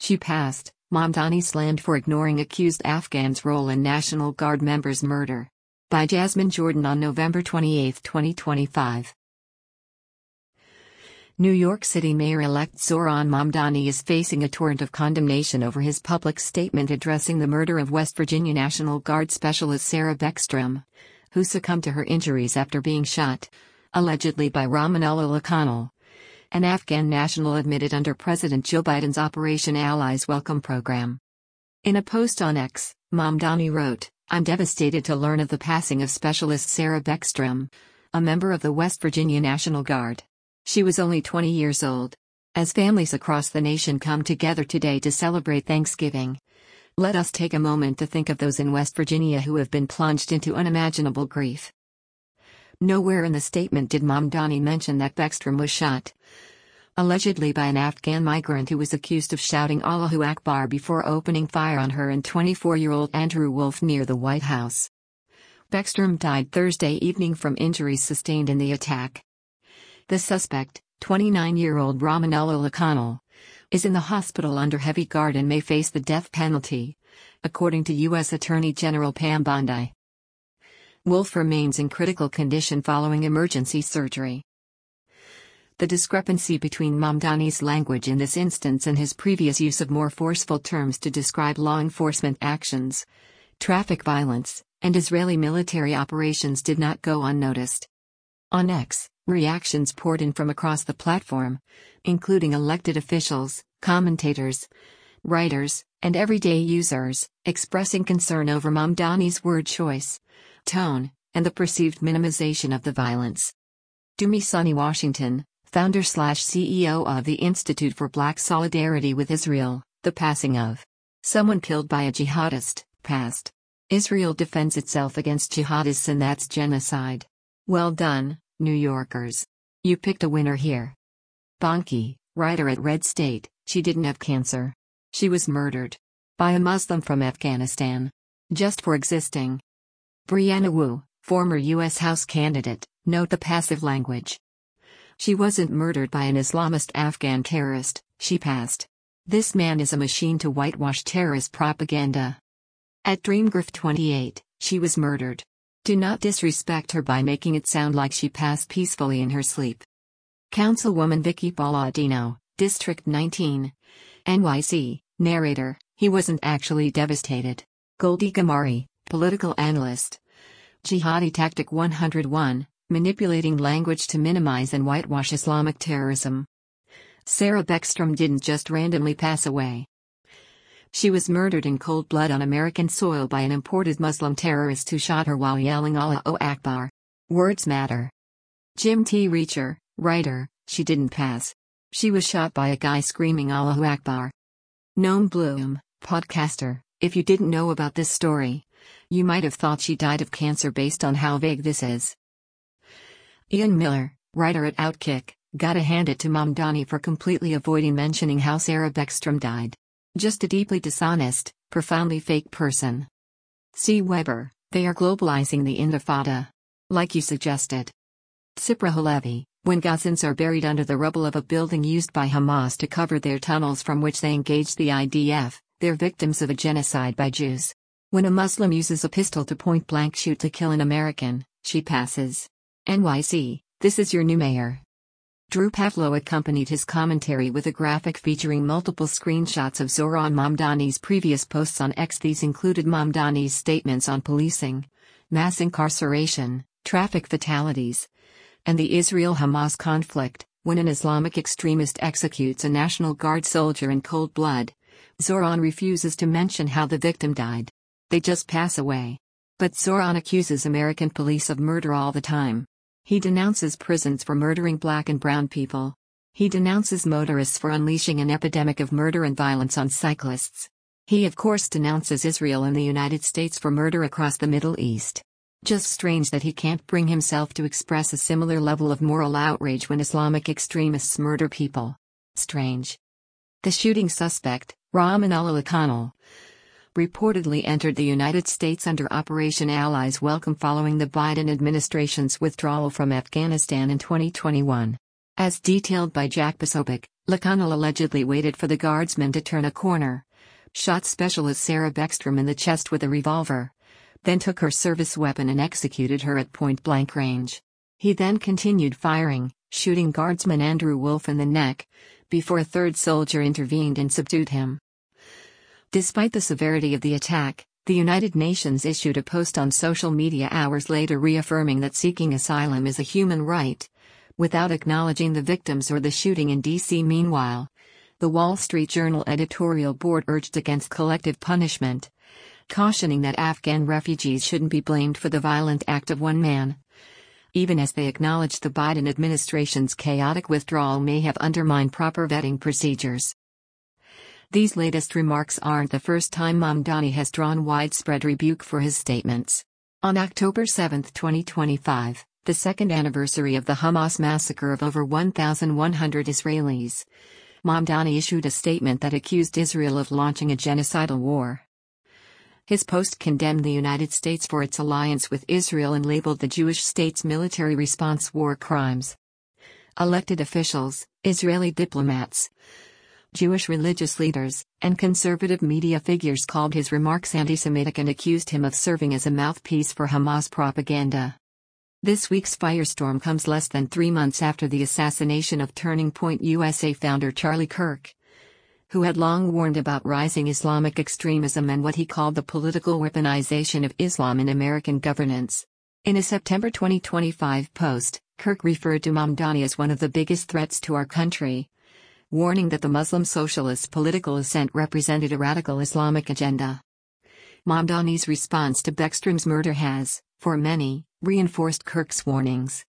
She passed. Mamdani slammed for ignoring accused Afghans' role in National Guard members' murder. By Jasmine Jordan on November 28, 2025. New York City Mayor-elect Zohran Mamdani is facing a torrent of condemnation over his public statement addressing the murder of West Virginia National Guard Specialist Sarah Beckstrom, who succumbed to her injuries after being shot, allegedly by Ramanullah Lakanal, an Afghan national admitted under President Joe Biden's Operation Allies Welcome program. In a post on X, Mamdani wrote, "I'm devastated to learn of the passing of Specialist Sarah Beckstrom, a member of the West Virginia National Guard. She was only 20 years old. As families across the nation come together today to celebrate Thanksgiving, let us take a moment to think of those in West Virginia who have been plunged into unimaginable grief." Nowhere in the statement did Mamdani mention that Beckstrom was shot, allegedly by an Afghan migrant who was accused of shouting Allahu Akbar before opening fire on her and 24-year-old Andrew Wolf near the White House. Beckstrom died Thursday evening from injuries sustained in the attack. The suspect, 29-year-old Ramanullah Lakanal, is in the hospital under heavy guard and may face the death penalty, according to U.S. Attorney General Pam Bondi. Wolf remains in critical condition following emergency surgery. The discrepancy between Mamdani's language in this instance and his previous use of more forceful terms to describe law enforcement actions, traffic violence, and Israeli military operations did not go unnoticed. On X, reactions poured in from across the platform, including elected officials, commentators, writers, and everyday users, expressing concern over Mamdani's word choice, tone, and the perceived minimization of the violence. Dumisani Washington, founder/CEO of the Institute for Black Solidarity with Israel, the passing of someone killed by a jihadist, passed. Israel defends itself against jihadists and that's genocide. Well done, New Yorkers. You picked a winner here. Bonki, writer at Red State, she didn't have cancer. She was murdered by a Muslim from Afghanistan. Just for existing. Brianna Wu, former U.S. House candidate, note the passive language. She wasn't murdered by an Islamist Afghan terrorist, she passed. This man is a machine to whitewash terrorist propaganda. At DreamGriff28, she was murdered. Do not disrespect her by making it sound like she passed peacefully in her sleep. Councilwoman Vicky Palladino, District 19. NYC, narrator, he wasn't actually devastated. Goldie Gamari, political analyst. Jihadi Tactic 101, manipulating language to minimize and whitewash Islamic terrorism. Sarah Beckstrom didn't just randomly pass away. She was murdered in cold blood on American soil by an imported Muslim terrorist who shot her while yelling Allahu Akbar. Words matter. Jim T. Reacher, writer, she didn't pass. She was shot by a guy screaming Allahu Akbar. Noam Bloom, podcaster, if you didn't know about this story, you might have thought she died of cancer based on how vague this is. Ian Miller, writer at Outkick, gotta hand it to Mamdani for completely avoiding mentioning how Sarah Beckstrom died. Just a deeply dishonest, profoundly fake person. C. Weber, they are globalizing the Intifada. Like you suggested. Sipra Halevi, when Gazans are buried under the rubble of a building used by Hamas to cover their tunnels from which they engaged the IDF, they're victims of a genocide by Jews. When a Muslim uses a pistol to point-blank shoot to kill an American, she passes. NYC, this is your new mayor. Drew Pavlo accompanied his commentary with a graphic featuring multiple screenshots of Zohran Mamdani's previous posts on X. These included Mamdani's statements on policing, mass incarceration, traffic fatalities, and the Israel-Hamas conflict. When an Islamic extremist executes a National Guard soldier in cold blood, Zohran refuses to mention how the victim died. They just pass away. But Zohran accuses American police of murder all the time. He denounces prisons for murdering black and brown people. He denounces motorists for unleashing an epidemic of murder and violence on cyclists. He of course denounces Israel and the United States for murder across the Middle East. Just strange that he can't bring himself to express a similar level of moral outrage when Islamic extremists murder people. Strange. The shooting suspect, Ramanullah Lakanal, reportedly entered the United States under Operation Allies Welcome following the Biden administration's withdrawal from Afghanistan in 2021. As detailed by Jack Posobiec, Lakanal allegedly waited for the guardsman to turn a corner, shot Specialist Sarah Beckstrom in the chest with a revolver, then took her service weapon and executed her at point-blank range. He then continued firing, shooting guardsman Andrew Wolf in the neck, before a third soldier intervened and subdued him. Despite the severity of the attack, the United Nations issued a post on social media hours later reaffirming that seeking asylum is a human right, without acknowledging the victims or the shooting in D.C. Meanwhile, the Wall Street Journal editorial board urged against collective punishment, cautioning that Afghan refugees shouldn't be blamed for the violent act of one man, even as they acknowledged the Biden administration's chaotic withdrawal may have undermined proper vetting procedures. These latest remarks aren't the first time Mamdani has drawn widespread rebuke for his statements. On October 7, 2025, the second anniversary of the Hamas massacre of over 1,100 Israelis, Mamdani issued a statement that accused Israel of launching a genocidal war. His post condemned the United States for its alliance with Israel and labeled the Jewish state's military response war crimes. Elected officials, Israeli diplomats, Jewish religious leaders, and conservative media figures called his remarks anti-Semitic and accused him of serving as a mouthpiece for Hamas propaganda. This week's firestorm comes less than 3 months after the assassination of Turning Point USA founder Charlie Kirk, who had long warned about rising Islamic extremism and what he called the political weaponization of Islam in American governance. In a September 2025 post, Kirk referred to Mamdani as one of the biggest threats to our country, warning that the Muslim socialist political assent represented a radical Islamic agenda. Mamdani's response to Beckstrom's murder has, for many, reinforced Kirk's warnings.